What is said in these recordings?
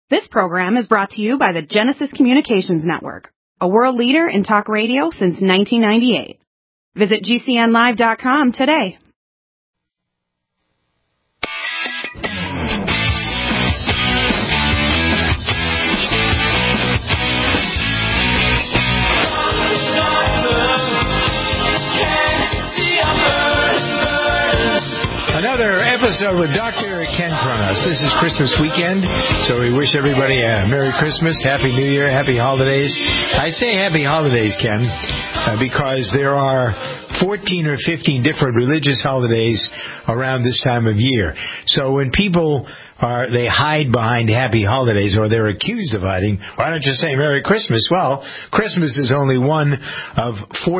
This program is brought to you by the Genesis Communications Network, a world leader in talk radio since 1998. Visit GCNlive.com today. Another episode with Dr. Ken Kronos. This is Christmas weekend, so we wish everybody a Merry Christmas, Happy New Year, Happy Holidays. I say Happy Holidays, Ken, because there are 14 or 15 different religious holidays around this time of year. So when people they hide behind Happy Holidays, or they're accused of hiding, why don't you say Merry Christmas? Well, Christmas is only one of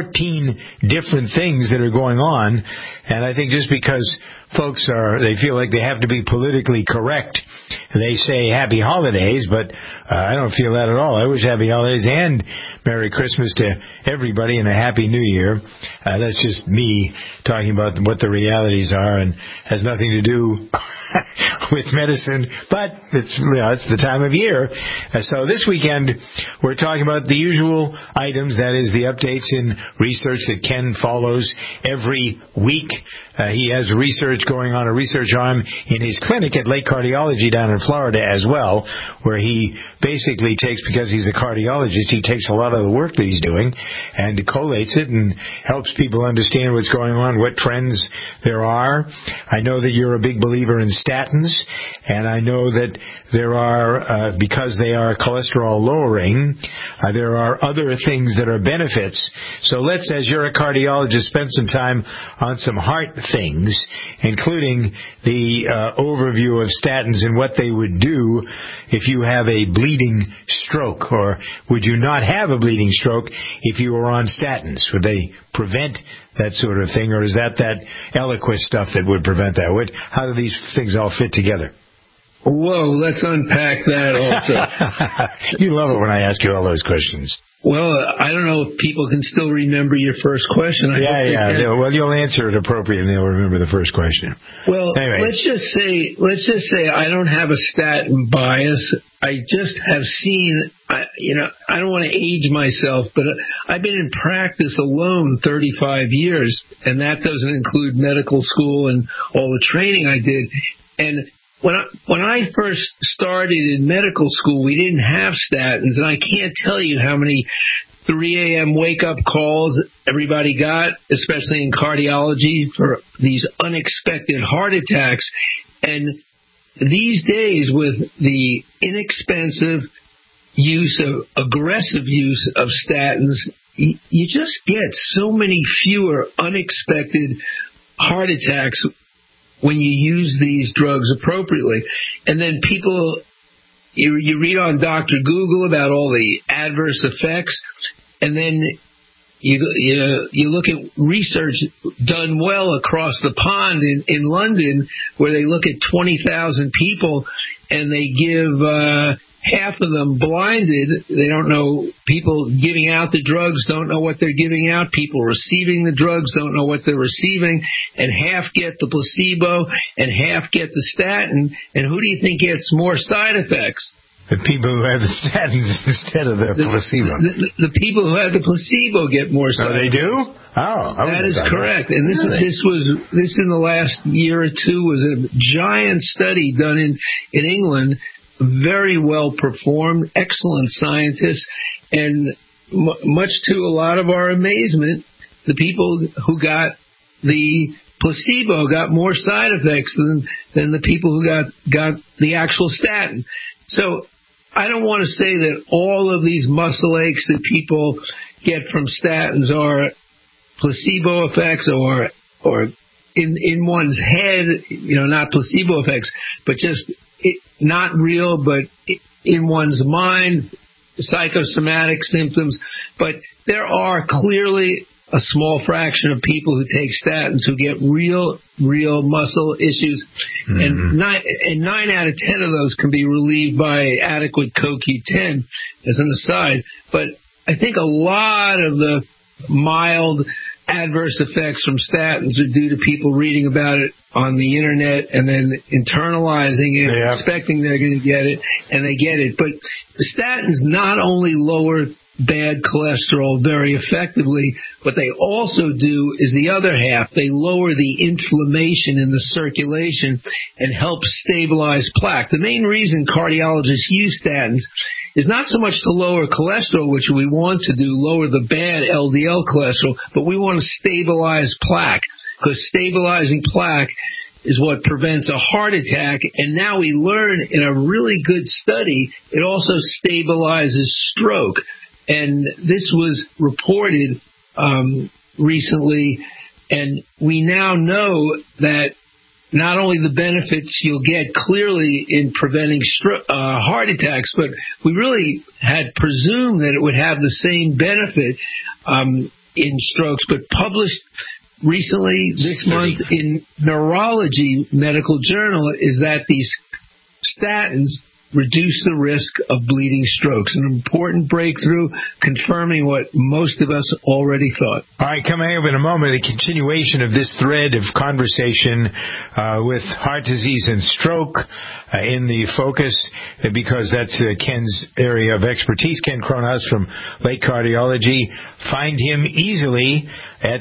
14 different things that are going on, and I think just because folks they feel like they have to be politically correct, they say Happy Holidays, but I don't feel that at all. I wish Happy Holidays and Merry Christmas to everybody and a Happy New Year. That's just me talking about what the realities are and has nothing to do with medicine, but it's the time of year. So this weekend we're talking about the usual items, that is the updates in research that Ken follows every week. He has research going on, a research arm in his clinic at Lake Cardiology down in Florida as well, where he basically takes, because he's a cardiologist, he takes a lot of the work that he's doing and collates it and helps people understand what's going on, what trends there are. I know that you're a big believer in statins, and I know that there are, because they are cholesterol lowering, there are other things that are benefits. So let's, as you're a cardiologist, spend some time on some heart things, including the overview of statins and what they would do if you have a bleeding stroke, or would you not have a bleeding stroke if you were on statins? Would they prevent that sort of thing, or is that Eliquis stuff that would prevent that? How do these things all fit together? Whoa, let's unpack that also. You love it when I ask you all those questions. Well, I don't know if people can still remember your first question. Yeah. Well, you'll answer it appropriately and they'll remember the first question. Well, anyway. let's just say I don't have a statin bias. I just have seen, I don't want to age myself, but I've been in practice alone 35 years, and that doesn't include medical school and all the training I did. And when I first started in medical school, we didn't have statins, and I can't tell you how many 3 a.m. wake-up calls everybody got, especially in cardiology, for these unexpected heart attacks. And these days, with the inexpensive aggressive use of statins, you just get so many fewer unexpected heart attacks when you use these drugs appropriately. And then people, you read on Dr. Google about all the adverse effects, and then you look at research done well across the pond in London, where they look at 20,000 people and they give half of them blinded. They don't know. People giving out the drugs don't know what they're giving out. People receiving the drugs don't know what they're receiving. And half get the placebo and half get the statin. And who do you think gets more side effects? The people who have the statins instead of the placebo. The people who have the placebo get more side effects. Oh, they do? Oh, that is correct. And this in the last year or two was a giant study done in England. Very well performed, excellent scientists, and much to a lot of our amazement, the people who got the placebo got more side effects than the people who got the actual statin. So I don't want to say that all of these muscle aches that people get from statins are placebo effects or in one's head, not placebo effects, but just not real, but in one's mind, psychosomatic symptoms. But there are clearly a small fraction of people who take statins who get real muscle issues. Mm-hmm. And 9 out of 10 of those can be relieved by adequate CoQ10 as an aside. But I think a lot of the mild adverse effects from statins are due to people reading about it on the internet and then internalizing it, expecting they're going to get it, and they get it. But the statins not only lower bad cholesterol very effectively, what they also do is the other half. They lower the inflammation in the circulation and help stabilize plaque. The main reason cardiologists use statins is not so much to lower cholesterol, which we want to do, lower the bad LDL cholesterol, but we want to stabilize plaque, because stabilizing plaque is what prevents a heart attack. And now we learn in a really good study, it also stabilizes stroke. And this was reported recently, and we now know that not only the benefits you'll get clearly in preventing heart attacks, but we really had presumed that it would have the same benefit in strokes. But published recently this month in Neurology Medical Journal is that these statins reduce the risk of bleeding strokes. An important breakthrough confirming what most of us already thought. All right, coming up in a moment, a continuation of this thread of conversation with heart disease and stroke in the focus, because that's Ken's area of expertise. Ken Kronhaus from Lake Cardiology. Find him easily at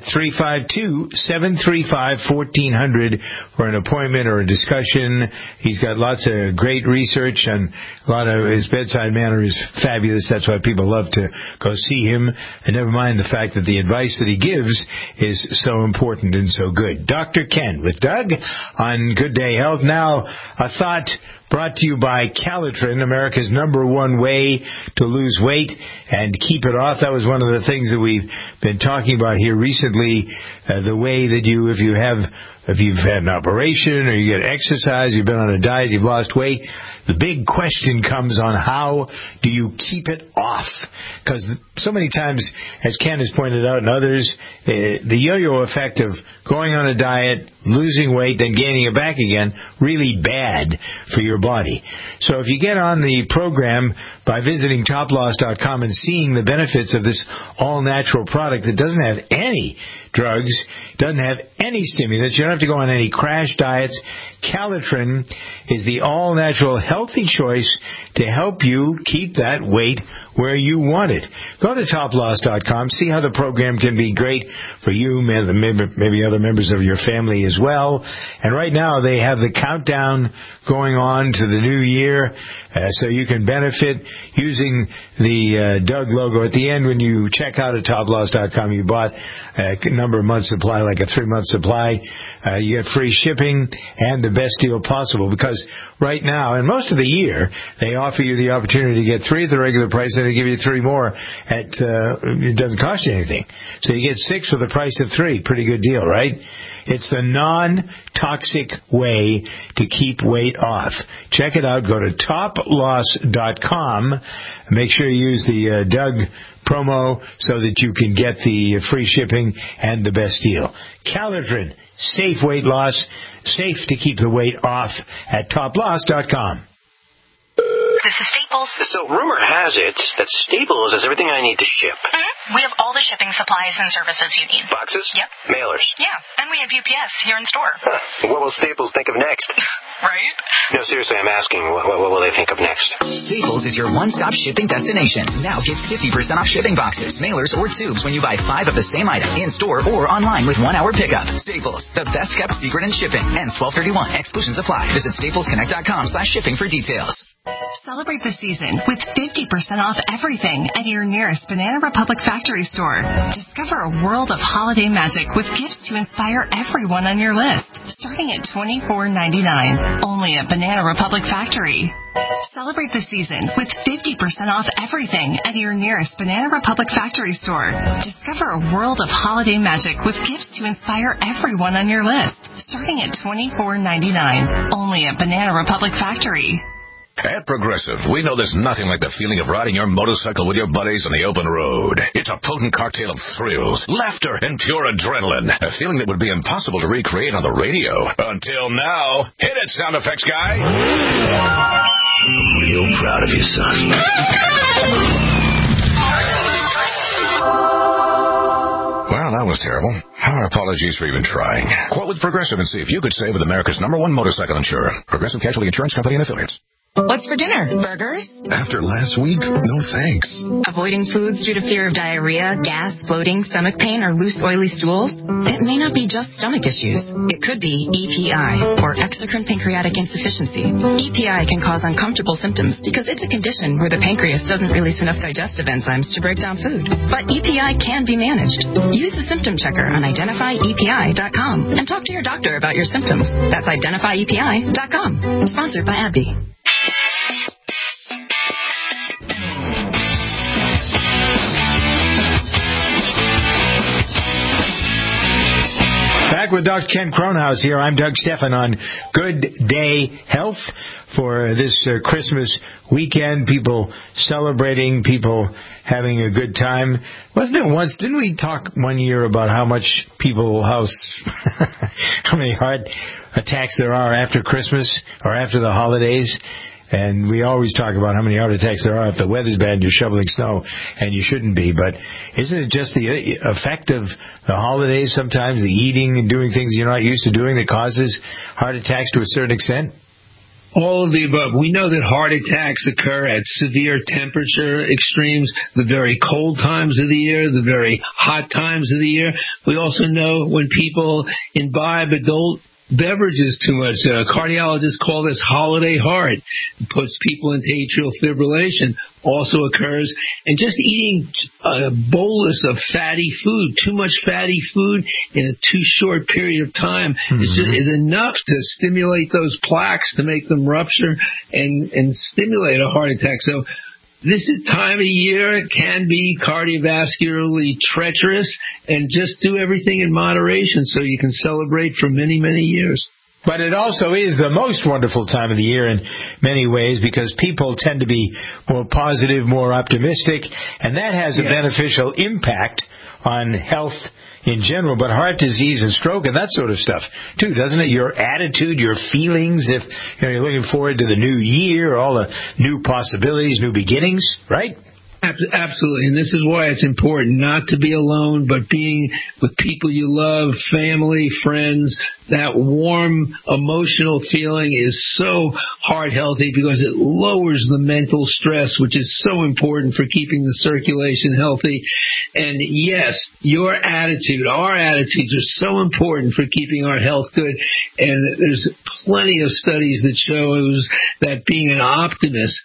352-735-1400 for an appointment or a discussion. He's got lots of great research, and a lot of his bedside manner is fabulous. That's why people love to go see him. And never mind the fact that the advice that he gives is so important and so good. Dr. Ken with Doug on Good Day Health. Now, a thought brought to you by Calitrin, America's #1 way to lose weight and keep it off. That was one of the things that we've been talking about here recently, the way that if you've had an operation or you get exercise, you've been on a diet, you've lost weight, the big question comes on how do you keep it off? Because so many times, as Ken has pointed out and others, the yo-yo effect of going on a diet, losing weight, then gaining it back again, really bad for your body. So if you get on the program by visiting toploss.com and seeing the benefits of this all-natural product that doesn't have any drugs, doesn't have any stimulants, you don't have to go on any crash diets. Calitrin is the all-natural healthy choice to help you keep that weight where you want it. Go to toploss.com, see how the program can be great for you, maybe other members of your family as well. And right now they have the countdown going on to the new year, so you can benefit using the Doug logo. At the end, when you check out at toploss.com, you bought a number of months supply, like a 3-month supply, you get free shipping and the best deal possible, because right now, and most of the year, they offer you the opportunity to get 3 at the regular price, and they give you 3 more at, it doesn't cost you anything. So you get 6 for the price of 3. Pretty good deal, right? It's the non-toxic way to keep weight off. Check it out. Go to toploss.com. Make sure you use the Doug promo so that you can get the free shipping and the best deal. Calitrin, safe weight loss, safe to keep the weight off at toploss.com. This is Staples. So rumor has it that Staples has everything I need to ship. Mm-hmm. We have all the shipping supplies and services you need. Boxes? Yep. Mailers? Yeah, and we have UPS here in store. Huh. What will Staples think of next? Right? No, seriously, I'm asking, what will they think of next? Staples is your one-stop shipping destination. Now get 50% off shipping boxes, mailers, or tubes when you buy 5 of the same item in-store or online with 1-hour pickup. Staples, the best-kept secret in shipping. Ends 12/31. Exclusions apply. Visit staplesconnect.com/shipping for details. Celebrate the season with 50% off everything at your nearest Banana Republic factory store. Discover a world of holiday magic with gifts to inspire everyone on your list, starting at $24.99, only at Banana Republic Factory. Celebrate the season with 50% off everything at your nearest Banana Republic factory store. Discover a world of holiday magic with gifts to inspire everyone on your list, starting at $24.99, only at Banana Republic Factory. At Progressive, we know there's nothing like the feeling of riding your motorcycle with your buddies on the open road. It's a potent cocktail of thrills, laughter, and pure adrenaline. A feeling that would be impossible to recreate on the radio. Until now. Hit it, sound effects guy. I'm real proud of you, son. Well, that was terrible. Our apologies for even trying. Quote with Progressive and see if you could save with America's #1 motorcycle insurer. Progressive Casualty Insurance Company and Affiliates. What's for dinner? Burgers? After last week, no thanks. Avoiding foods due to fear of diarrhea, gas, bloating, stomach pain, or loose, oily stools? It may not be just stomach issues. It could be EPI, or exocrine pancreatic insufficiency. EPI can cause uncomfortable symptoms because it's a condition where the pancreas doesn't release enough digestive enzymes to break down food. But EPI can be managed. Use the symptom checker on identifyepi.com and talk to your doctor about your symptoms. That's identifyepi.com. Sponsored by AbbVie. Back with Dr. Ken Kronhaus here. I'm Doug Stephan on Good Day Health for this Christmas weekend. People celebrating, people having a good time. Wasn't there once, didn't we talk one year about how much people, how many heart attacks there are after Christmas or after the holidays? And we always talk about how many heart attacks there are if the weather's bad and you're shoveling snow, and you shouldn't be. But isn't it just the effect of the holidays sometimes, the eating and doing things you're not used to doing that causes heart attacks to a certain extent? All of the above. We know that heart attacks occur at severe temperature extremes, the very cold times of the year, the very hot times of the year. We also know when people imbibe adult beverages too much. Cardiologists call this holiday heart. It puts people into atrial fibrillation. Also occurs. And just eating a bolus of fatty food, too much fatty food in a too short period of time is enough to stimulate those plaques to make them rupture and stimulate a heart attack. So this is time of year. It can be cardiovascularly treacherous, and just do everything in moderation so you can celebrate for many, many years. But it also is the most wonderful time of the year in many ways because people tend to be more positive, more optimistic, and that has a beneficial impact on health in general, but heart disease and stroke and that sort of stuff, too, doesn't it? Your attitude, your feelings, if you're looking forward to the new year, all the new possibilities, new beginnings, right? Absolutely, and this is why it's important not to be alone, but being with people you love, family, friends. That warm, emotional feeling is so heart healthy because it lowers the mental stress, which is so important for keeping the circulation healthy. And yes, your attitude, our attitudes are so important for keeping our health good. And there's plenty of studies that shows that being an optimist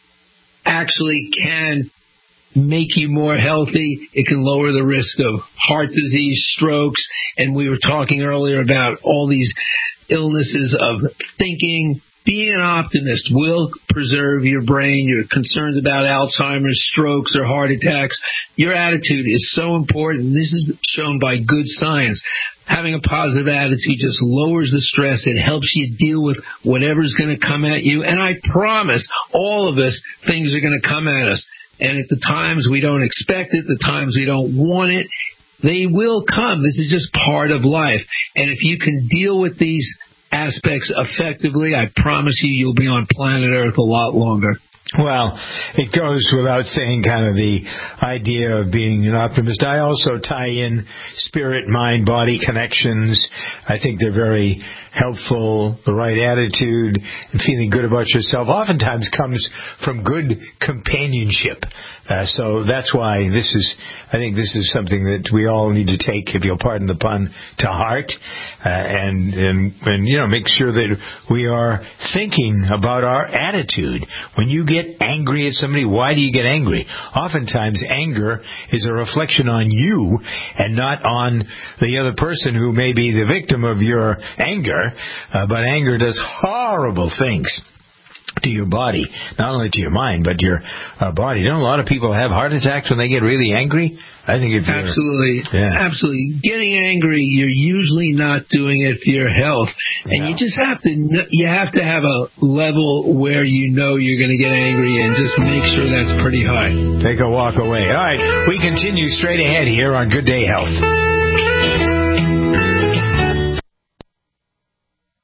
actually can make you more healthy. It can lower the risk of heart disease, strokes, and we were talking earlier about all these illnesses of thinking. Being an optimist will preserve your brain. You're concerned about Alzheimer's, strokes, or heart attacks. Your attitude is so important. This is shown by good science. Having a positive attitude just lowers the stress. It helps you deal with whatever's going to come at you. And I promise all of us, things are going to come at us. And at the times we don't expect it, the times we don't want it, they will come. This is just part of life. And if you can deal with these aspects effectively, I promise you'll be on planet Earth a lot longer. Well, it goes without saying kind of the idea of being an optimist. I also tie in spirit, mind, body connections. I think they're very helpful. The right attitude and feeling good about yourself oftentimes comes from good companionship. So that's why I think this is something that we all need to take, if you'll pardon the pun, to heart, and make sure that we are thinking about our attitude. When you get angry at somebody, why do you get angry? Oftentimes anger is a reflection on you and not on the other person who may be the victim of your anger, but anger does horrible things to your body, not only to your mind, but your body. Don't a lot of people have heart attacks when they get really angry? I think if you're... Absolutely. Getting angry, you're usually not doing it for your health. And you just have to have a level where you know you're going to get angry and just make sure that's pretty high. Take a walk away. All right, we continue straight ahead here on Good Day Health.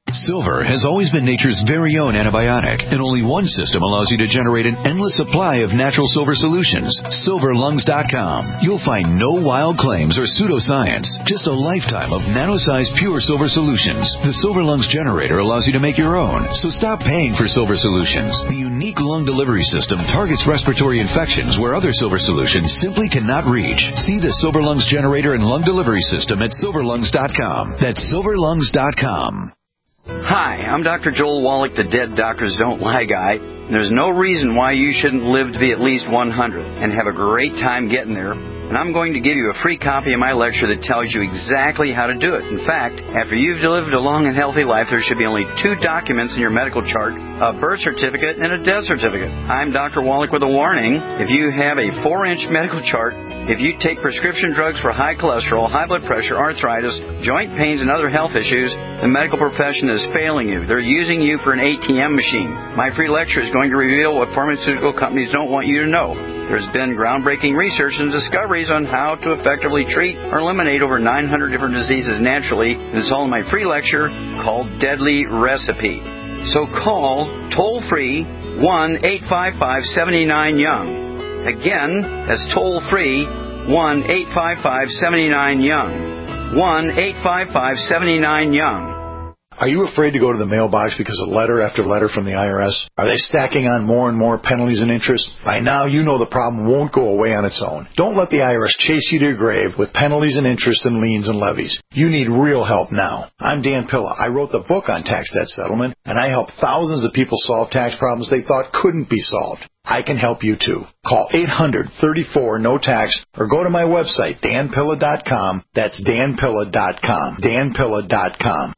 Silver has always been nature's very own antibiotic, and only one system allows you to generate an endless supply of natural silver solutions. SilverLungs.com. You'll find no wild claims or pseudoscience, just a lifetime of nano-sized pure silver solutions. The Silver Lungs generator allows you to make your own, so stop paying for silver solutions. The unique lung delivery system targets respiratory infections where other silver solutions simply cannot reach. See the Silver Lungs generator and lung delivery system at SilverLungs.com. That's SilverLungs.com. Hi, I'm Dr. Joel Wallach, the Dead Doctors Don't Lie guy. There's no reason why you shouldn't live to be at least 100 and have a great time getting there. And I'm going to give you a free copy of my lecture that tells you exactly how to do it. In fact, after you've lived a long and healthy life, there should be only 2 documents in your medical chart, a birth certificate and a death certificate. I'm Dr. Wallach with a warning. If you have a 4-inch medical chart, if you take prescription drugs for high cholesterol, high blood pressure, arthritis, joint pains, and other health issues, the medical profession is failing you. They're using you for an ATM machine. My free lecture is going to reveal what pharmaceutical companies don't want you to know. There's been groundbreaking research and discoveries on how to effectively treat or eliminate over 900 different diseases naturally. And it's all in my free lecture called Deadly Recipe. So call toll-free 1-855-79-YOUNG. Again, that's toll-free 1-855-79-YOUNG. 1-855-79-YOUNG. Are you afraid to go to the mailbox because of letter after letter from the IRS? Are they stacking on more and more penalties and interest? By now, you know the problem won't go away on its own. Don't let the IRS chase you to your grave with penalties and interest and liens and levies. You need real help now. I'm Dan Pilla. I wrote the book on tax debt settlement, and I help thousands of people solve tax problems they thought couldn't be solved. I can help you too. Call 800-34-NO-TAX or go to my website, danpilla.com. That's danpilla.com. danpilla.com.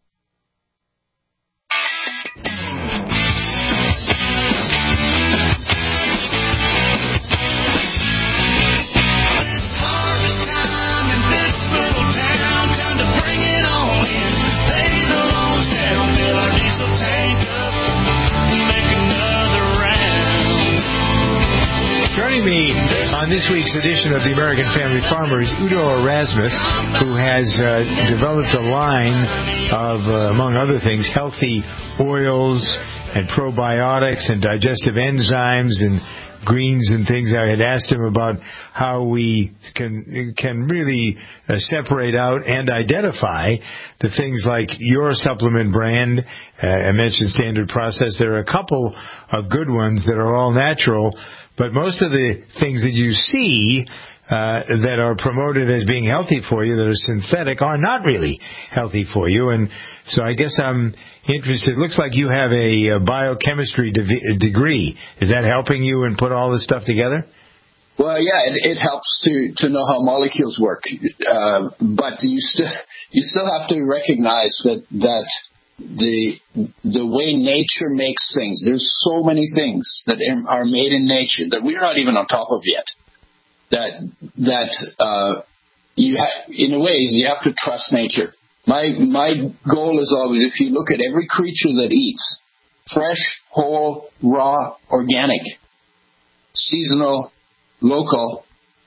Joining me on this week's edition of the American Family Farmer is Udo Erasmus, who has developed a line of, among other things, healthy oils and probiotics and digestive enzymes and greens and things. I had asked him about how we can really separate out and identify the things like your supplement brand. I mentioned Standard Process. There are a couple of good ones that are all natural, but most of the things that you see that are promoted as being healthy for you, that are synthetic, are not really healthy for you. And so I guess I'm interested. It looks like you have a biochemistry degree. Is that helping you and put all this stuff together? Well, yeah, it helps to know how molecules work. But you still have to recognize that the way nature makes things, there's so many things that are made in nature that we're not even on top of yet. That you in a ways you have to trust nature. My goal is always, if you look at every creature that eats, fresh, whole, raw, organic, seasonal, local,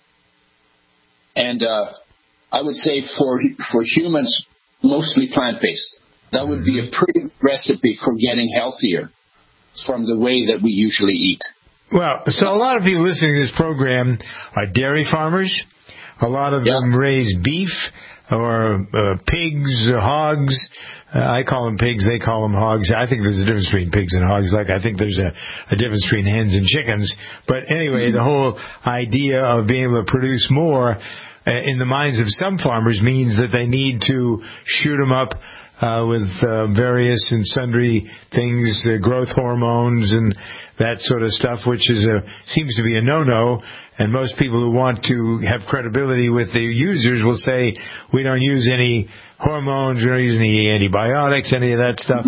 and I would say for humans, mostly plant-based. That would be a pretty recipe for getting healthier from the way that we usually eat. Well, so a lot of people listening to this program are dairy farmers. A lot of them raise beef or pigs or hogs. I call them pigs, they call them hogs. I think there's a difference between pigs and hogs, like I think there's a difference between hens and chickens. But anyway, the whole idea of being able to produce more in the minds of some farmers means that they need to shoot them up with various and sundry things, growth hormones and that sort of stuff, which seems to be a no-no. And most people who want to have credibility with the users will say, we don't use any hormones, we don't use any antibiotics, any of that stuff.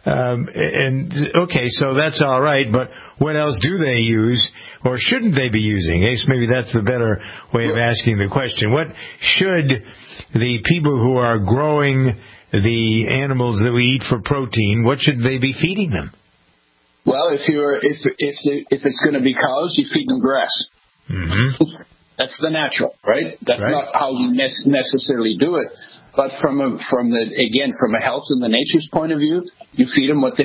Okay, so that's all right, but what else do they use, or shouldn't they be using? Maybe that's the better way of asking the question. What should the people who are growing the animals that we eat for protein, what should they be feeding them? Well, if it's going to be cows, you feed them grass. Mm-hmm. That's the natural, right? That's not how you necessarily do it. But from a health and the nature's point of view, you feed them what they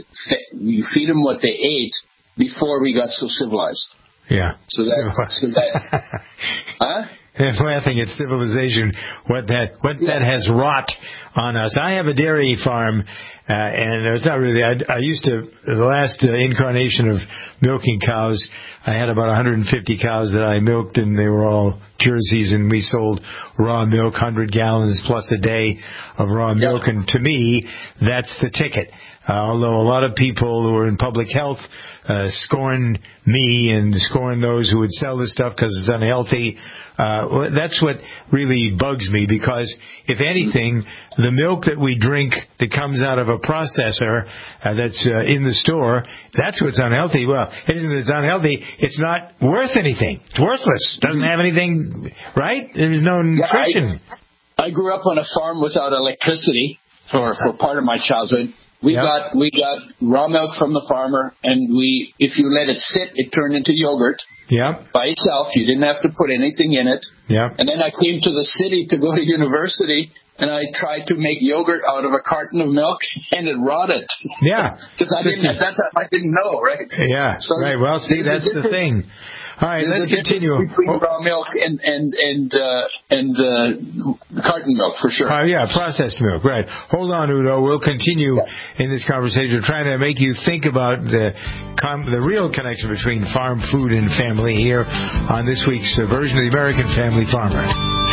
ate before we got so civilized. Yeah. So that huh? I'm laughing at civilization, what that has wrought on us. I have a dairy farm, and it's not really. I used to, the last incarnation of milking cows, I had about 150 cows that I milked, and they were all Jerseys, and we sold raw milk, 100 gallons plus a day of raw milk, and to me, that's the ticket. Although a lot of people who are in public health scorn me and scorn those who would sell this stuff because it's unhealthy. That's what really bugs me, because if anything, the milk that we drink that comes out of a processor that's in the store, that's what's unhealthy. Well, it isn't that it's unhealthy. It's not worth anything. It's worthless. Doesn't have anything, right? There's no nutrition. I grew up on a farm without electricity for part of my childhood. We got raw milk from the farmer, and if you let it sit, it turned into yogurt. By itself. You didn't have to put anything in it. And then I came to the city to go to university, and I tried to make yogurt out of a carton of milk, and it rotted. Because at that time I didn't know, right? So right. Well, see, that's the thing. All right, let's continue. Between raw milk and carton milk, for sure. Processed milk, right. Hold on, Udo. We'll continue in this conversation, trying to make you think about the real connection between farm food and family here on this week's version of the American Family Farmer.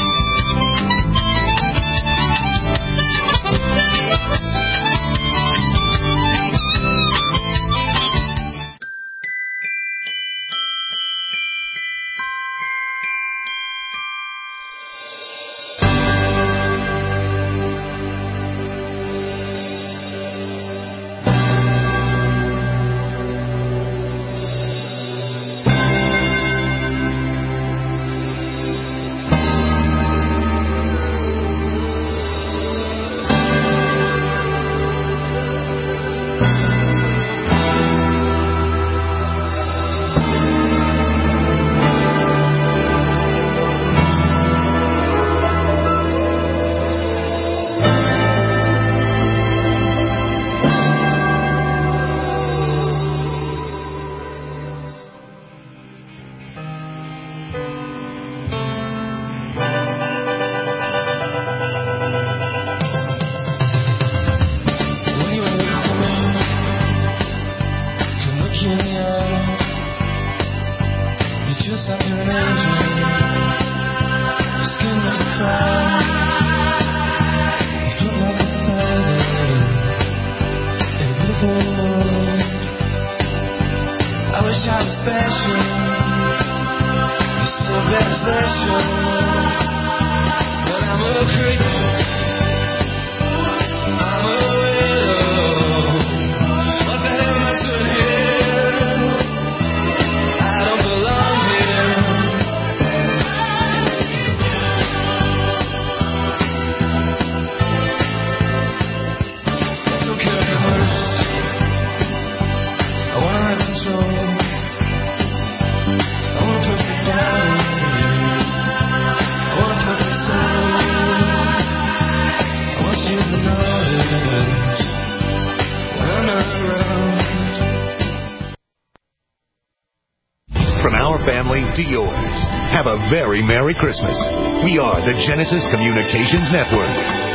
To yours. Have a very Merry Christmas. We are the Genesis Communications Network,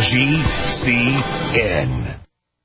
GCN.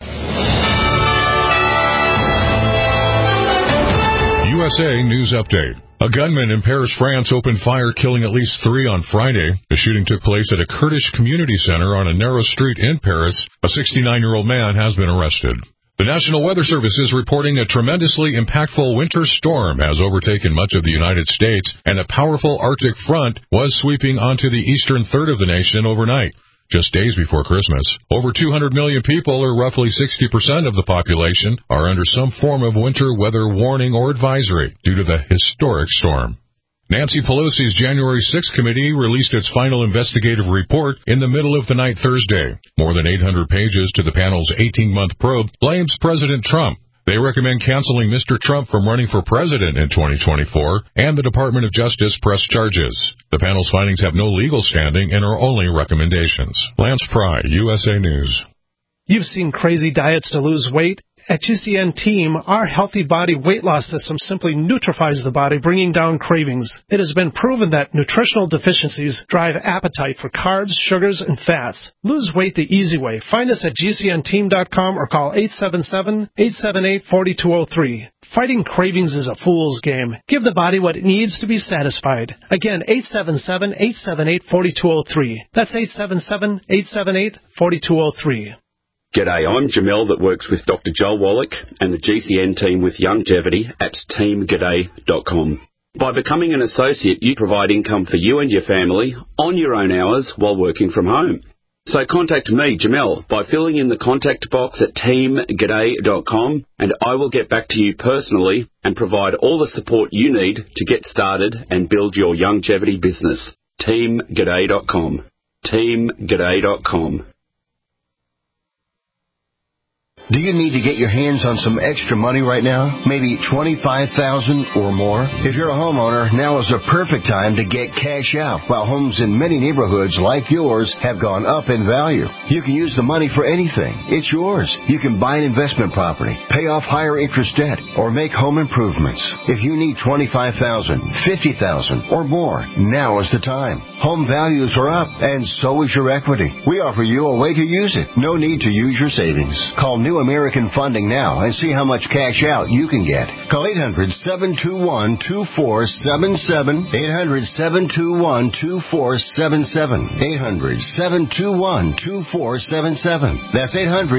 USA News Update. A gunman in Paris, France opened fire, killing at least 3 on Friday. The shooting took place at a Kurdish community center on a narrow street in Paris. A 69-year-old man has been arrested. The National Weather Service is reporting a tremendously impactful winter storm has overtaken much of the United States, and a powerful Arctic front was sweeping onto the eastern third of the nation overnight, just days before Christmas. Over 200 million people, or roughly 60% of the population, are under some form of winter weather warning or advisory due to the historic storm. Nancy Pelosi's January 6th committee released its final investigative report in the middle of the night Thursday. More than 800 pages to the panel's 18-month probe blames President Trump. They recommend canceling Mr. Trump from running for president in 2024, and the Department of Justice press charges. The panel's findings have no legal standing and are only recommendations. Lance Pry, USA News. You've seen crazy diets to lose weight. At GCN Team, our healthy body weight loss system simply neutralizes the body, bringing down cravings. It has been proven that nutritional deficiencies drive appetite for carbs, sugars, and fats. Lose weight the easy way. Find us at GCNteam.com or call 877-878-4203. Fighting cravings is a fool's game. Give the body what it needs to be satisfied. Again, 877-878-4203. That's 877-878-4203. G'day, I'm Jamel that works with Dr. Joel Wallach and the GCN team with Longevity at teamg'day.com. By becoming an associate, you provide income for you and your family on your own hours while working from home. So contact me, Jamel, by filling in the contact box at teamg'day.com, and I will get back to you personally and provide all the support you need to get started and build your longevity business. teamg'day.com. teamg'day.com. Do you need to get your hands on some extra money right now? Maybe $25,000 or more? If you're a homeowner, now is a perfect time to get cash out. While homes in many neighborhoods like yours have gone up in value, you can use the money for anything. It's yours. You can buy an investment property, pay off higher interest debt, or make home improvements. If you need $25,000, $50,000, or more, now is the time. Home values are up, and so is your equity. We offer you a way to use it. No need to use your savings. Call New American Funding now and see how much cash out you can get. Call 800-721-2477. 800-721-2477. 800-721-2477. That's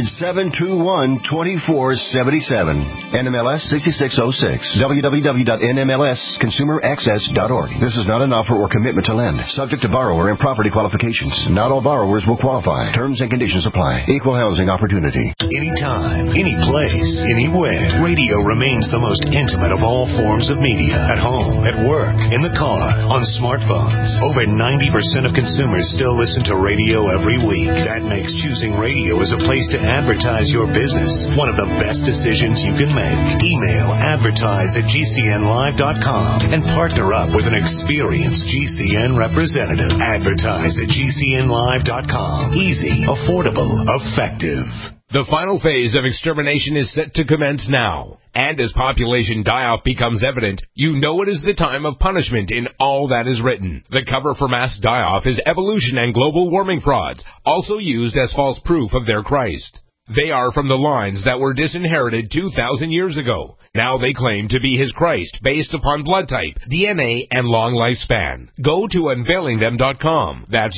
800-721-2477. NMLS 6606. www.nmlsconsumeraccess.org. This is not an offer or commitment to lend. Subject to borrower and property qualifications. Not all borrowers will qualify. Terms and conditions apply. Equal housing opportunity. Anytime, any place, anywhere, radio remains the most intimate of all forms of media. At home, at work, in the car, on smartphones. Over 90% of consumers still listen to radio every week. That makes choosing radio as a place to advertise your business one of the best decisions you can make. Email advertise@gcnlive.com and partner up with an experienced GCN representative. Advertise@gcnlive.com. Easy, affordable, effective. The final phase of extermination is set to commence now. And as population die-off becomes evident, you know it is the time of punishment in all that is written. The cover for mass die-off is evolution and global warming frauds, also used as false proof of their Christ. They are from the lines that were disinherited 2,000 years ago. Now they claim to be his Christ based upon blood type, DNA, and long lifespan. Go to unveilingthem.com. That's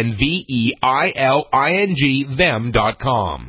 UNVEILING them.com.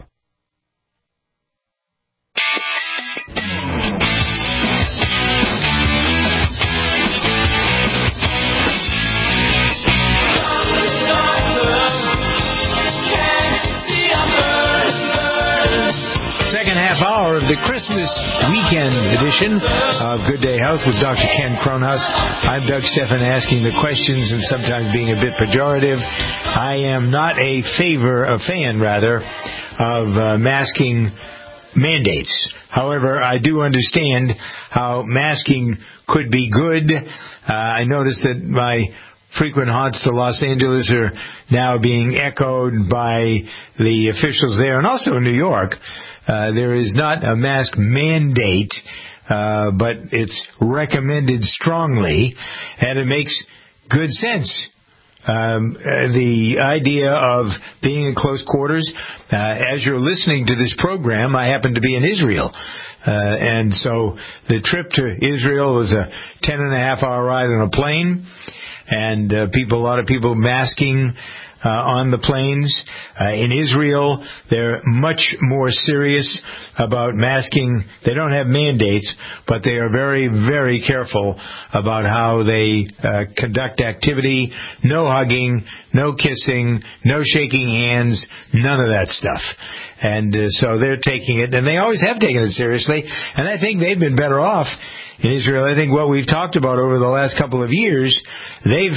Second half hour of the Christmas weekend edition of Good Day Health with Dr. Ken Cronhaus. I'm Doug Stephan, asking the questions and sometimes being a bit pejorative. I am not a fan of masking mandates. However, I do understand how masking could be good. I noticed that my frequent haunts to Los Angeles are now being echoed by the officials there, and also in New York. There is not a mask mandate, but it's recommended strongly, and it makes good sense. The idea of being in close quarters, as you're listening to this program, I happen to be in Israel. And so the trip to Israel was a 10.5-hour ride on a plane, and a lot of people masking on the planes. In Israel, they're much more serious about masking. They don't have mandates, but they are very, very careful about how they conduct activity. No hugging, no kissing, no shaking hands, none of that stuff. And so they're taking it, and they always have taken it seriously, and I think they've been better off in Israel. I think what we've talked about over the last couple of years, they've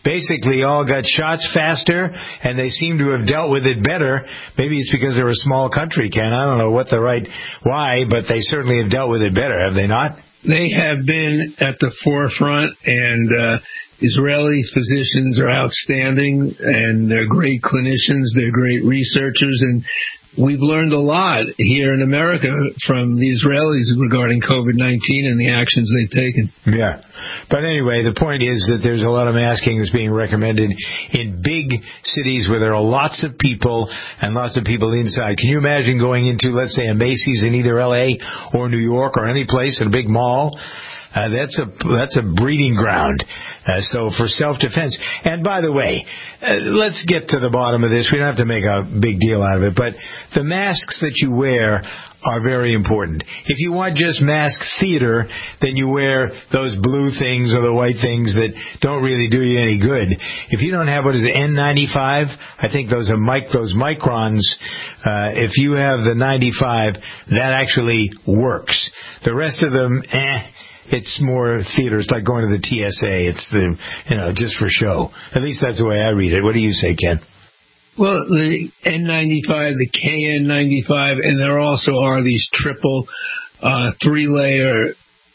basically all got shots faster, and they seem to have dealt with it better. Maybe it's because they're a small country, Ken. I don't know why, but they certainly have dealt with it better, have they not? They have been at the forefront, and Israeli physicians are outstanding, and they're great clinicians, they're great researchers, and we've learned a lot here in America from the Israelis regarding COVID-19 and the actions they've taken. Yeah. But anyway, the point is that there's a lot of masking that's being recommended in big cities where there are lots of people and lots of people inside. Can you imagine going into, let's say, a Macy's in either L.A. or New York or any place in a big mall? That's a breeding ground. So for self-defense. And by the way, let's get to the bottom of this. We don't have to make a big deal out of it, but the masks that you wear are very important. If you want just mask theater, then you wear those blue things or the white things that don't really do you any good. If you don't have, what is it, N95? I think those microns. If you have the 95, that actually works. The rest of them, it's more theater. It's like going to the TSA. It's just for show. At least that's the way I read it. What do you say, Ken? Well, the N95, the KN95, and there also are these triple, 3-layer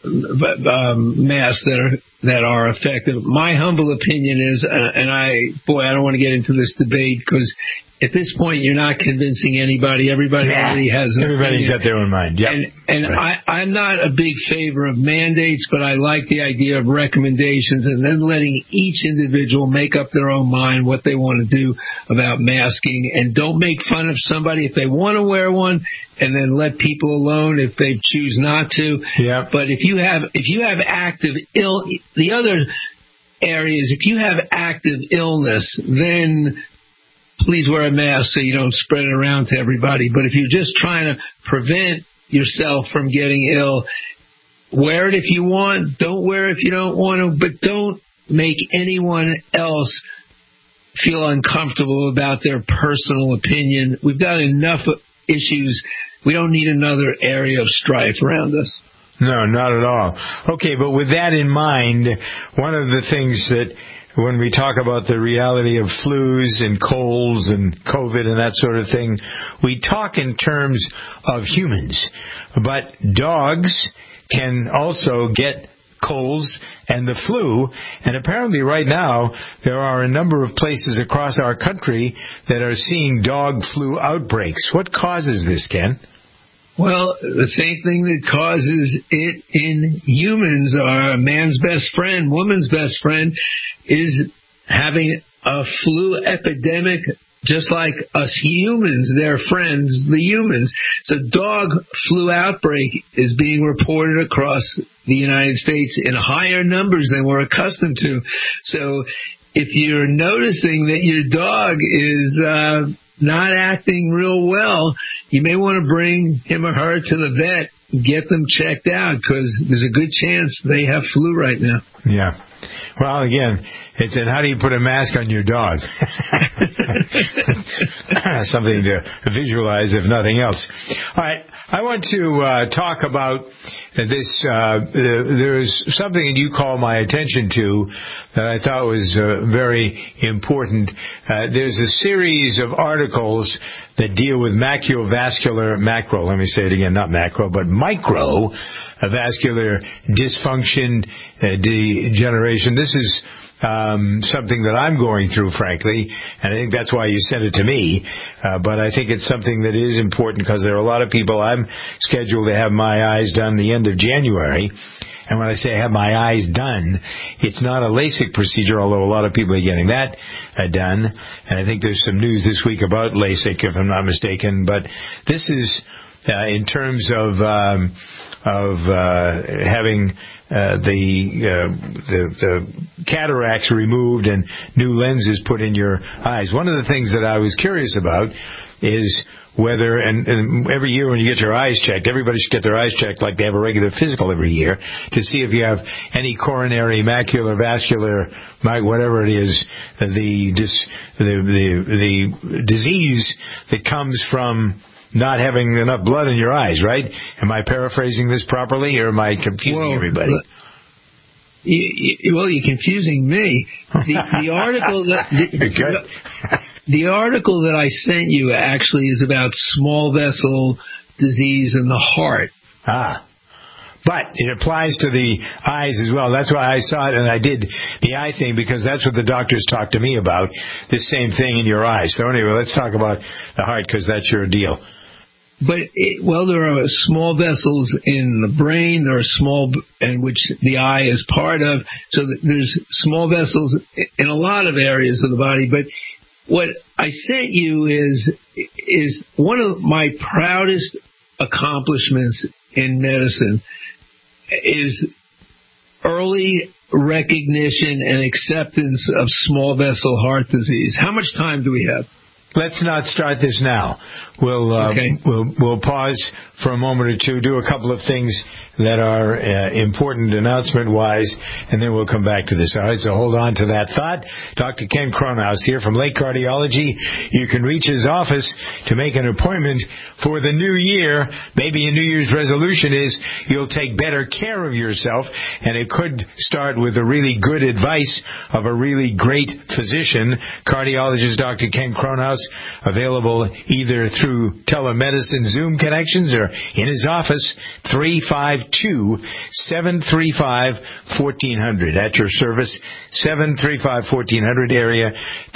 masks that are effective. My humble opinion is, and I don't want to get into this debate because at this point you're not convincing anybody. Everybody already has an Everybody's opinion. got their own mind. Yep. And right. I'm not a big favor of mandates, but I like the idea of recommendations and then letting each individual make up their own mind what they want to do about masking. And don't make fun of somebody if they want to wear one, and then let people alone if they choose not to. Yep. But if you have active the other areas, if you have active illness, then please wear a mask so you don't spread it around to everybody. But if you're just trying to prevent yourself from getting ill, wear it if you want. Don't wear it if you don't want to. But don't make anyone else feel uncomfortable about their personal opinion. We've got enough issues. We don't need another area of strife around us. No, not at all. Okay, but with that in mind, one of the things that when we talk about the reality of flus and colds and COVID and that sort of thing, we talk in terms of humans. But dogs can also get colds and the flu, and apparently right now there are a number of places across our country that are seeing dog flu outbreaks. What causes this, Ken? Well, the same thing that causes it in humans are man's best friend, woman's best friend, is having a flu epidemic just like us humans, their friends, the humans. So dog flu outbreak is being reported across the United States in higher numbers than we're accustomed to. So if you're noticing that your dog is not acting real well, you may want to bring him or her to the vet and get them checked out because there's a good chance they have flu right now. Yeah. Well, again, it's in how do you put a mask on your dog? Something to visualize, if nothing else. All right. I want to talk about this. There's something that you called my attention to that I thought was very important. There's a series of articles that deal with let me say it again, not macro, but micro vascular dysfunction, degeneration. This is something that I'm going through, frankly, and I think that's why you sent it to me. But I think it's something that is important because there are a lot of people. I'm scheduled to have my eyes done the end of January. And when I say have my eyes done, it's not a LASIK procedure, although a lot of people are getting that done. And I think there's some news this week about LASIK, if I'm not mistaken. But this is in terms of having the cataracts removed and new lenses put in your eyes. One of the things that I was curious about is whether, and every year when you get your eyes checked, everybody should get their eyes checked like they have a regular physical every year to see if you have any coronary, macular, vascular, whatever it is, the disease that comes from not having enough blood in your eyes, right? Am I paraphrasing this properly, or am I confusing everybody? You're confusing me. The article the article that I sent you actually is about small vessel disease in the heart. But it applies to the eyes as well. That's why I saw it, and I did the eye thing, because that's what the doctors talked to me about, this same thing in your eyes. So anyway, let's talk about the heart, because that's your deal. But, there are small vessels in the brain, there are small, and which the eye is part of, so there's small vessels in a lot of areas of the body. But what I sent you is one of my proudest accomplishments in medicine is early recognition and acceptance of small vessel heart disease. How much time do we have? Let's not start this now. We'll pause for a moment or two, do a couple of things that are important announcement-wise, and then we'll come back to this. All right, so hold on to that thought. Dr. Ken Cronhaus here from Lake Cardiology. You can reach his office to make an appointment for the new year. Maybe a New Year's resolution is you'll take better care of yourself, and it could start with a really good advice of a really great physician, cardiologist Dr. Ken Cronhaus, available either through telemedicine Zoom connections or in his office, 352-735-1400. At your service, 735-1400, area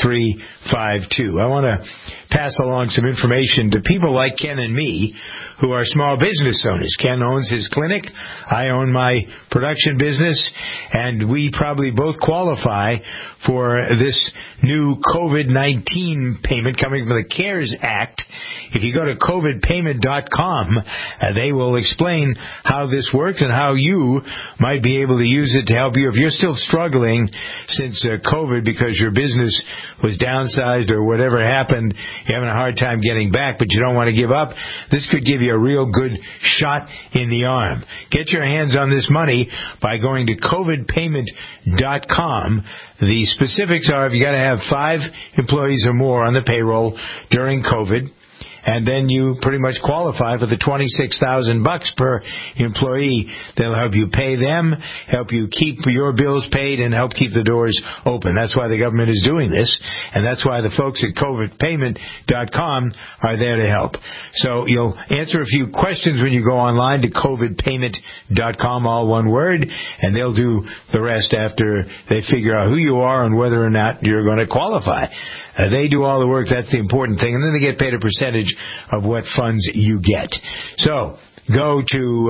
352. I want to pass along some information to people like Ken and me who are small business owners. Ken owns his clinic. I own my production business, and we probably both qualify for this new COVID-19 payment coming from the CARES Act. If you go to covidpayment.com, they will explain how this works and how you might be able to use it to help you. If you're still struggling since COVID because your business was downsized or whatever happened, you're having a hard time getting back, but you don't want to give up, this could give you a real good shot in the arm. Get your hands on this money by going to covidpayment.com. The specifics are you got to have 5 employees or more on the payroll during COVID, and then you pretty much qualify for the $26,000 per employee. They'll help you pay them, help you keep your bills paid, and help keep the doors open. That's why the government is doing this, and that's why the folks at covidpayment.com are there to help. So you'll answer a few questions when you go online to covidpayment.com, all one word, and they'll do the rest after they figure out who you are and whether or not you're going to qualify. They do all the work. That's the important thing. And then they get paid a percentage of what funds you get. So go to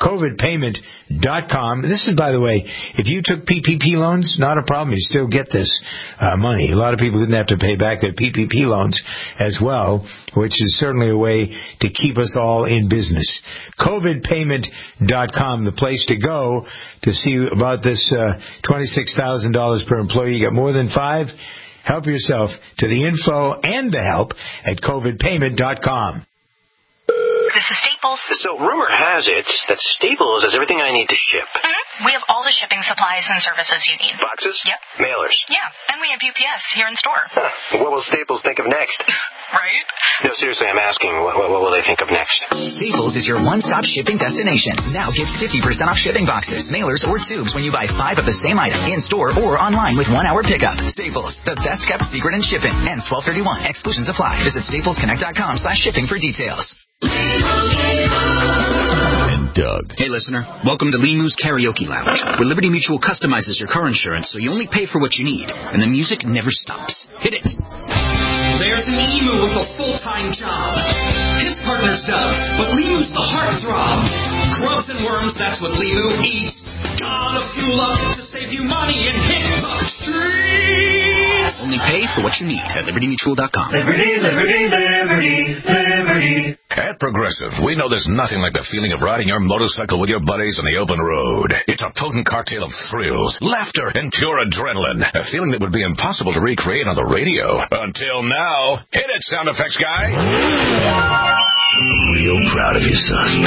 covidpayment.com. This is, by the way, if you took PPP loans, not a problem. You still get this money. A lot of people didn't have to pay back their PPP loans as well, which is certainly a way to keep us all in business. covidpayment.com, the place to go to see about this $26,000 per employee. You got more than 5? Help yourself to the info and the help at covidpayment.com. This is Staples. So rumor has it that Staples has everything I need to ship. Mm-hmm. We have all the shipping supplies and services you need. Boxes? Yep. Mailers? Yeah, and we have UPS here in store. Huh. What will Staples think of next? Right? No, seriously, I'm asking, what will they think of next? Staples is your one-stop shipping destination. Now get 50% off shipping boxes, mailers, or tubes when you buy 5 of the same item in store or online with 1-hour pickup. Staples, the best kept secret in shipping. Ends 12/31. Exclusions apply. Visit staplesconnect.com/shipping for details. And Doug. Hey, listener. Welcome to Limu's Karaoke Lounge, where Liberty Mutual customizes your car insurance so you only pay for what you need, and the music never stops. Hit it. There's an emu with a full-time job. His partner's Doug, but Limu's the heartthrob. Grubs and worms, that's what Limu eats. Gotta fuel up to save you money and hit the streets. Only pay for what you need at LibertyMutual.com. Liberty, liberty, liberty, liberty. At Progressive, we know there's nothing like the feeling of riding your motorcycle with your buddies on the open road. It's a potent cocktail of thrills, laughter, and pure adrenaline. A feeling that would be impossible to recreate on the radio. Until now. Hit it, sound effects guy. I'm real proud of you, son.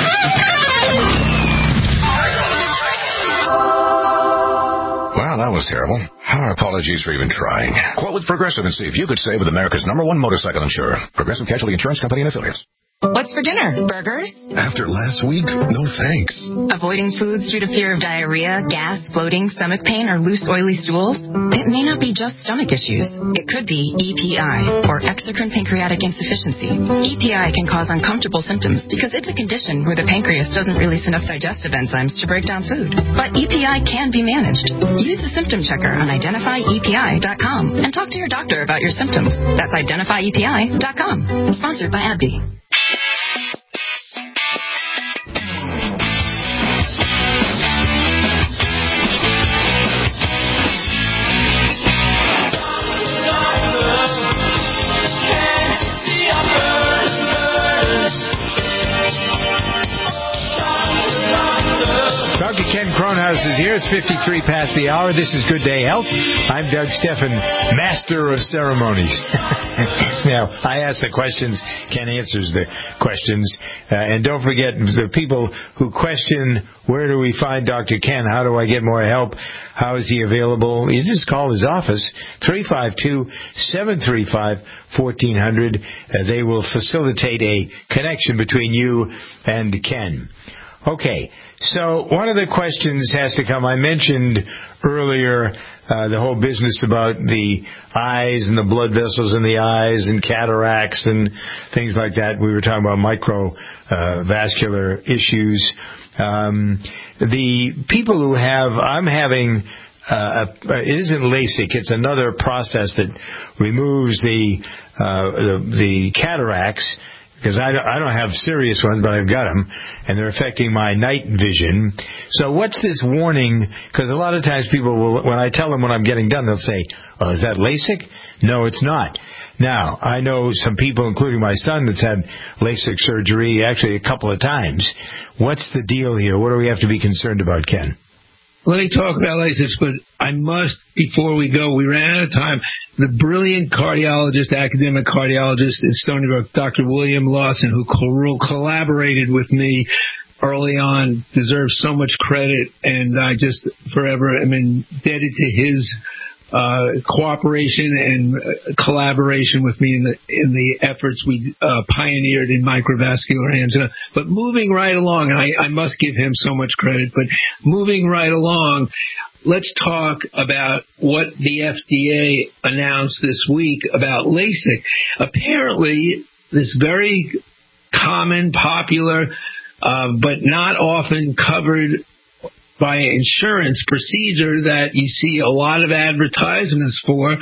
Wow, that was terrible. Our apologies for even trying. Quote with Progressive and see if you could save with America's #1 motorcycle insurer, Progressive Casualty Insurance Company and Affiliates. What What's for dinner? Burgers? After last week, no thanks. Avoiding foods due to fear of diarrhea, gas, bloating, stomach pain, or loose, oily stools? It may not be just stomach issues. It could be EPI, or exocrine pancreatic insufficiency. EPI can cause uncomfortable symptoms because it's a condition where the pancreas doesn't release enough digestive enzymes to break down food. But EPI can be managed. Use the symptom checker on identifyepi.com and talk to your doctor about your symptoms. That's identifyepi.com. Sponsored by AbbVie. Dr. Ken Cronhaus is here. It's 53 past the hour. This is Good Day Health. I'm Doug Steffen, Master of Ceremonies. Now, I ask the questions. Ken answers the questions. And don't forget, the people who question, where do we find Dr. Ken? How do I get more help? How is he available? You just call his office, 352-735-1400. They will facilitate a connection between you and Ken. Okay, so one of the questions has to come. I mentioned earlier the whole business about the eyes and the blood vessels in the eyes and cataracts and things like that. We were talking about microvascular issues. The people who I'm having, it isn't LASIK, it's another process that removes the cataracts, because I don't have serious ones, but I've got them, and they're affecting my night vision. So what's this warning? Because a lot of times people will, when I tell them when I'm getting done, they'll say, oh, is that LASIK? No, it's not. Now, I know some people, including my son, that's had LASIK surgery actually a couple of times. What's the deal here? What do we have to be concerned about, Ken? Let me talk about LASIK, but I must, before we go, we ran out of time. The brilliant cardiologist, academic cardiologist in Stony Brook, Dr. William Lawson, who collaborated with me early on, deserves so much credit, and I just forever am indebted to his cooperation and collaboration with me in the efforts we pioneered in microvascular angina. But moving right along, and I must give him so much credit, but moving right along, let's talk about what the FDA announced this week about LASIK. Apparently, this very common, popular, but not often covered by insurance procedure that you see a lot of advertisements for.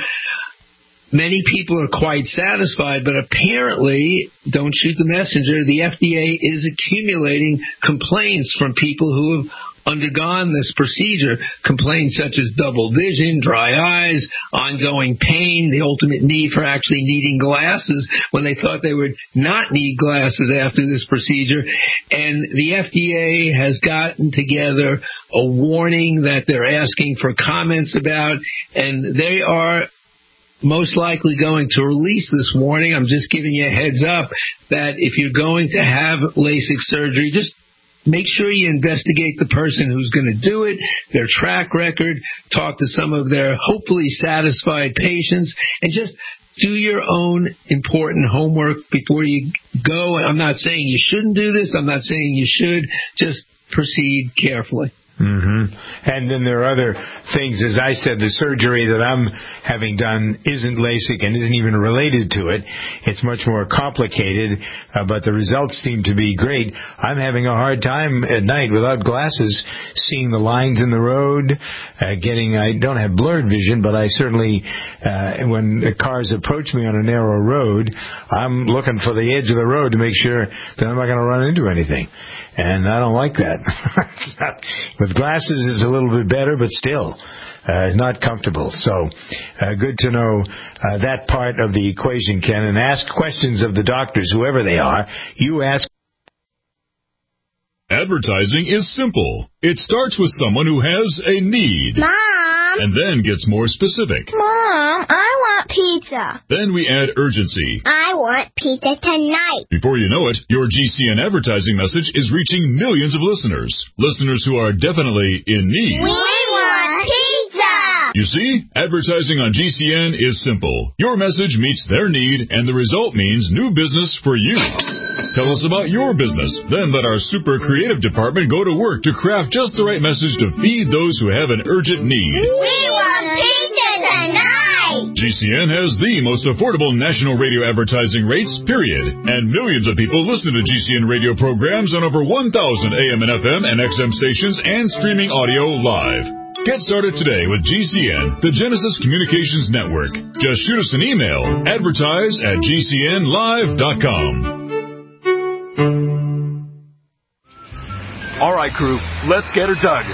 Many people are quite satisfied, but apparently, don't shoot the messenger, the FDA is accumulating complaints from people who have undergone this procedure, complaints such as double vision, dry eyes, ongoing pain, the ultimate need for actually needing glasses when they thought they would not need glasses after this procedure. And the FDA has gotten together a warning that they're asking for comments about, and they are most likely going to release this warning. I'm just giving you a heads up that if you're going to have LASIK surgery, just make sure you investigate the person who's going to do it, their track record, talk to some of their hopefully satisfied patients, and just do your own important homework before you go. I'm not saying you shouldn't do this. I'm not saying you should. Just proceed carefully. Mm-hmm. And then there are other things. As I said, the surgery that I'm having done isn't LASIK and isn't even related to it. It's much more complicated, but the results seem to be great. I'm having a hard time at night without glasses seeing the lines in the road, I don't have blurred vision, but I certainly, when the cars approach me on a narrow road, I'm looking for the edge of the road to make sure that I'm not going to run into anything. And I don't like that. With glasses, it's a little bit better, but still not comfortable. So good to know that part of the equation, Ken. And ask questions of the doctors, whoever they are. You ask. Advertising is simple. It starts with someone who has a need. Mom! And then gets more specific. Mom, I want pizza. Then we add urgency. I want pizza tonight. Before you know it, your GCN advertising message is reaching millions of listeners. Listeners who are definitely in need. We want pizza! You see, advertising on GCN is simple. Your message meets their need, and the result means new business for you. Tell us about your business. Then let our super creative department go to work to craft just the right message to feed those who have an urgent need. We want pizza tonight! GCN has the most affordable national radio advertising rates, period. And millions of people listen to GCN radio programs on over 1,000 AM and FM and XM stations and streaming audio live. Get started today with GCN, the Genesis Communications Network. Just shoot us an email, advertise@gcnlive.com. All right, crew, let's get her dug.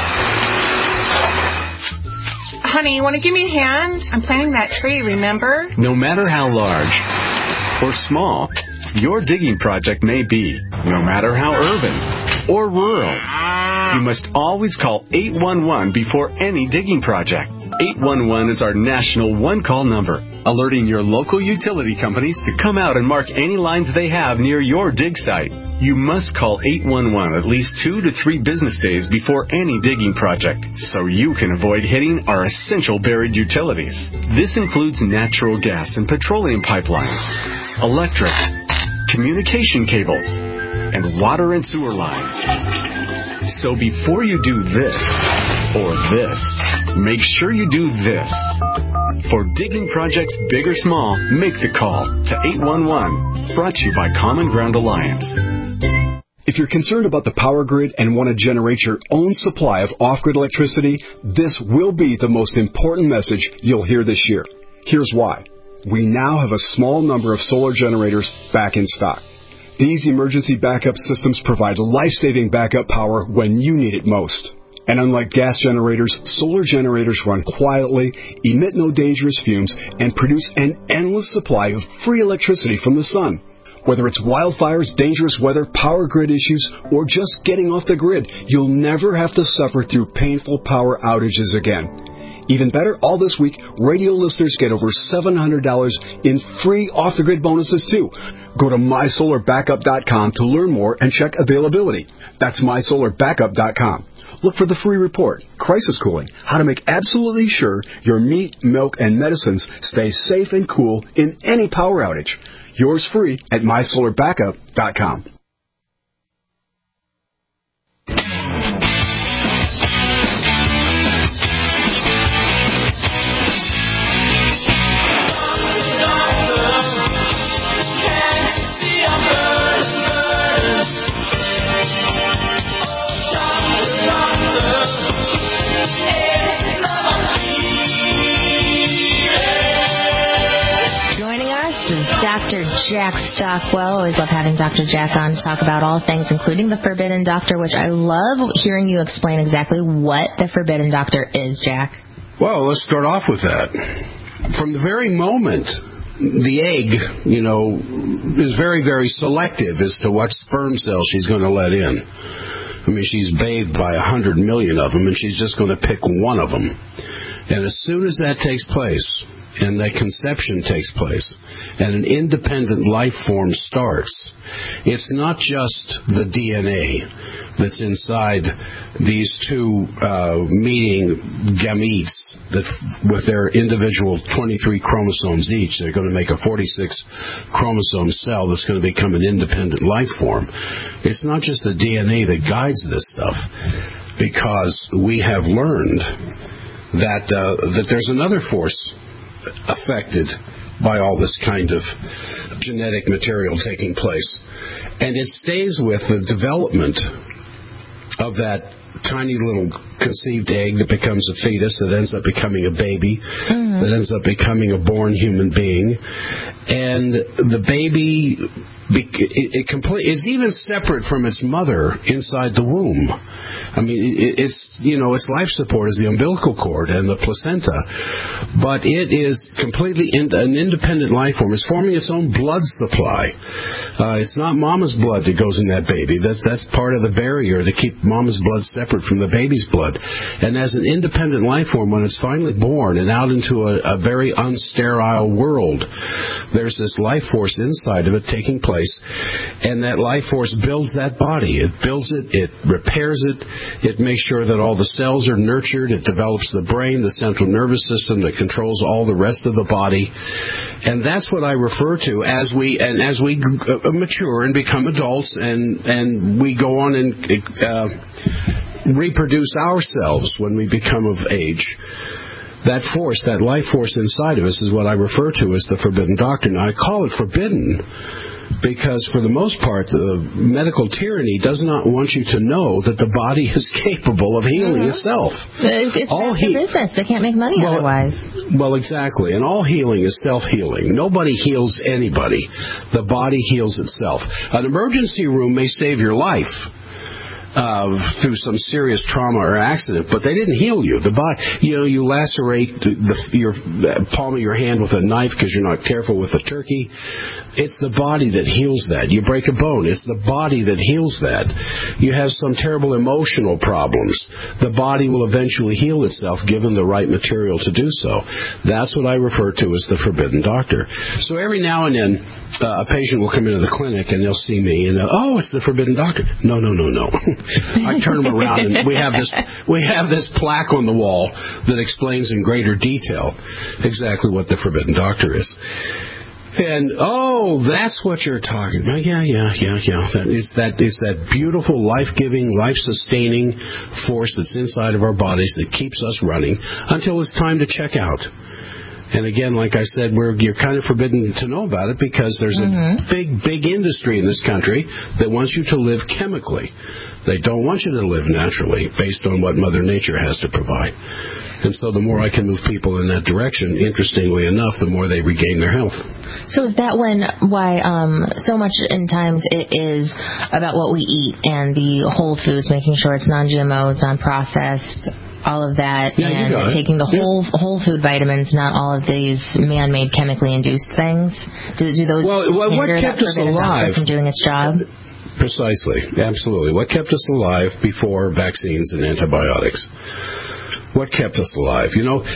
Honey, you want to give me a hand? I'm planting that tree, remember? No matter how large or small your digging project may be, no matter how urban or rural, you must always call 811 before any digging project. 811 is our national one-call number, alerting your local utility companies to come out and mark any lines they have near your dig site. You must call 811 at least 2 to 3 business days before any digging project, so you can avoid hitting our essential buried utilities. This includes natural gas and petroleum pipelines, electric, communication cables, and water and sewer lines. So before you do this or this, make sure you do this. For digging projects big or small, make the call to 811. Brought to you by Common Ground Alliance. If you're concerned about the power grid and want to generate your own supply of off-grid electricity, this will be the most important message you'll hear this year. Here's why. We now have a small number of solar generators back in stock. These emergency backup systems provide life-saving backup power when you need it most. And unlike gas generators, solar generators run quietly, emit no dangerous fumes, and produce an endless supply of free electricity from the sun. Whether it's wildfires, dangerous weather, power grid issues, or just getting off the grid, you'll never have to suffer through painful power outages again. Even better, all this week, radio listeners get over $700 in free off-the-grid bonuses, too. Go to mysolarbackup.com to learn more and check availability. That's mysolarbackup.com. Look for the free report, Crisis Cooling, how to make absolutely sure your meat, milk, and medicines stay safe and cool in any power outage. Yours free at mysolarbackup.com. Dr. Jack Stockwell. Always love having Dr. Jack on to talk about all things, including the Forbidden Doctor, which I love hearing you explain exactly what the Forbidden Doctor is, Jack. Well, let's start off with that. From the very moment the egg, is very, very selective as to what sperm cells she's going to let in. I mean, she's bathed by 100 million of them, and she's just going to pick one of them. And as soon as that takes place, and that conception takes place, and an independent life form starts, it's not just the DNA that's inside these two meeting gametes that, with their individual 23 chromosomes each, they're going to make a 46 chromosome cell that's going to become an independent life form. It's not just the DNA that guides this stuff, because we have learned that there's another force affected by all this kind of genetic material taking place. And it stays with the development of that tiny little conceived egg that becomes a fetus, that ends up becoming a baby, that ends up becoming a born human being. And the baby, it's even separate from its mother inside the womb. I mean, its life support is the umbilical cord and the placenta, but it is completely an independent life form. It's forming its own blood supply. It's not mama's blood that goes in that baby. That's part of the barrier to keep mama's blood separate from the baby's blood. And as an independent life form, when it's finally born and out into a very unsterile world, there's this life force inside of it taking place. place, and that life force builds that body. It builds it, it repairs it, it makes sure that all the cells are nurtured, it develops the brain, the central nervous system that controls all the rest of the body. And that's what I refer to as we mature and become adults, and we go on and reproduce ourselves when we become of age. That force, that life force inside of us, is what I refer to as the forbidden doctrine. Now, I call it forbidden because, for the most part, the medical tyranny does not want you to know that the body is capable of healing itself. It's all business. They can't make money otherwise. Well, exactly. And all healing is self-healing. Nobody heals anybody. The body heals itself. An emergency room may save your life through some serious trauma or accident, but they didn't heal you. The body, you lacerate your palm of your hand with a knife because you're not careful with a turkey. It's the body that heals that. You break a bone. It's the body that heals that. You have some terrible emotional problems. The body will eventually heal itself given the right material to do so. That's what I refer to as the forbidden doctor. So every now and then, a patient will come into the clinic and they'll see me and it's the forbidden doctor. No. I turn them around and we have this plaque on the wall that explains in greater detail exactly what the forbidden doctor is. And that's what you're talking about. Yeah. It's that beautiful, life-giving, life-sustaining force that's inside of our bodies that keeps us running until it's time to check out. And again, like I said, you're kind of forbidden to know about it because there's a big industry in this country that wants you to live chemically. They don't want you to live naturally based on what Mother Nature has to provide. And so the more I can move people in that direction, interestingly enough, the more they regain their health. So is that why so much in times it is about what we eat and the whole foods, making sure it's non-GMOs, non-processed, all of that, and taking the whole food vitamins, not all of these man-made chemically induced things? Do those what kept us alive from doing its job? Precisely, absolutely. What kept us alive before vaccines and antibiotics? What kept us alive?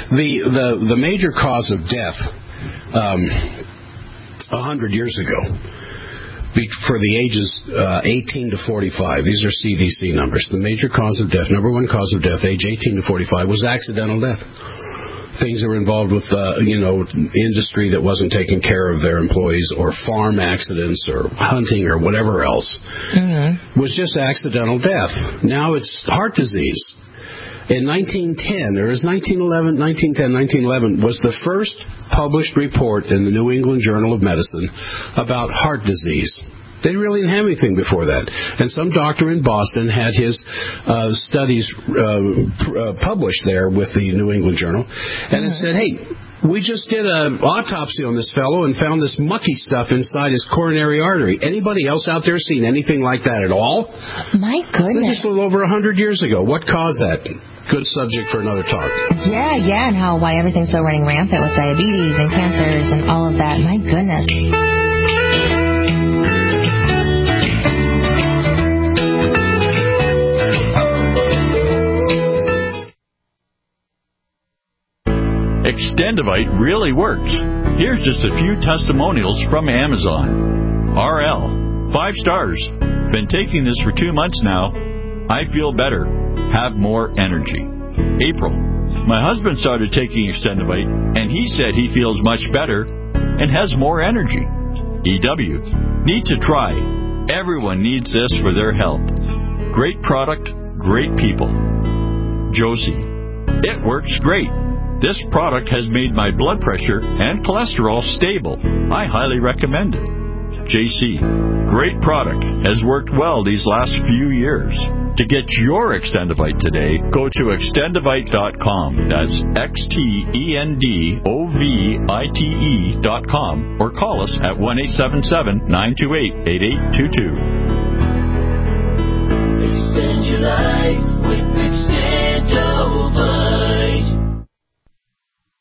The major cause of death 100 years ago for the ages 18 to 45, these are CDC numbers, the major cause of death, number one cause of death, age 18 to 45, was accidental death. Things that were involved with, industry that wasn't taking care of their employees, or farm accidents, or hunting, or whatever else, was just accidental death. Now it's heart disease. In 1910, or 1911 was the first published report in the New England Journal of Medicine about heart disease. They really didn't have anything before that. And some doctor in Boston had his studies published there with the New England Journal, and it said, hey, we just did an autopsy on this fellow and found this mucky stuff inside his coronary artery. Anybody else out there seen anything like that at all? My goodness. Just a little over 100 years ago. What caused that? Good subject for another talk. Yeah, and why everything's so running rampant with diabetes and cancers and all of that. My goodness. Extendivite really works. Here's just a few testimonials from Amazon. RL, 5 stars. Been taking this for 2 months now. I feel better. Have more energy. April, my husband started taking Extendivite, and he said he feels much better and has more energy. EW, need to try. Everyone needs this for their health. Great product, great people. Josie, it works great. This product has made my blood pressure and cholesterol stable. I highly recommend it. JC, great product. Has worked well these last few years. To get your Extendivite today, go to extendivite.com. That's XTENDOVITE.com, or call us at 1-877-928-8822. Extend your life with Extendivite.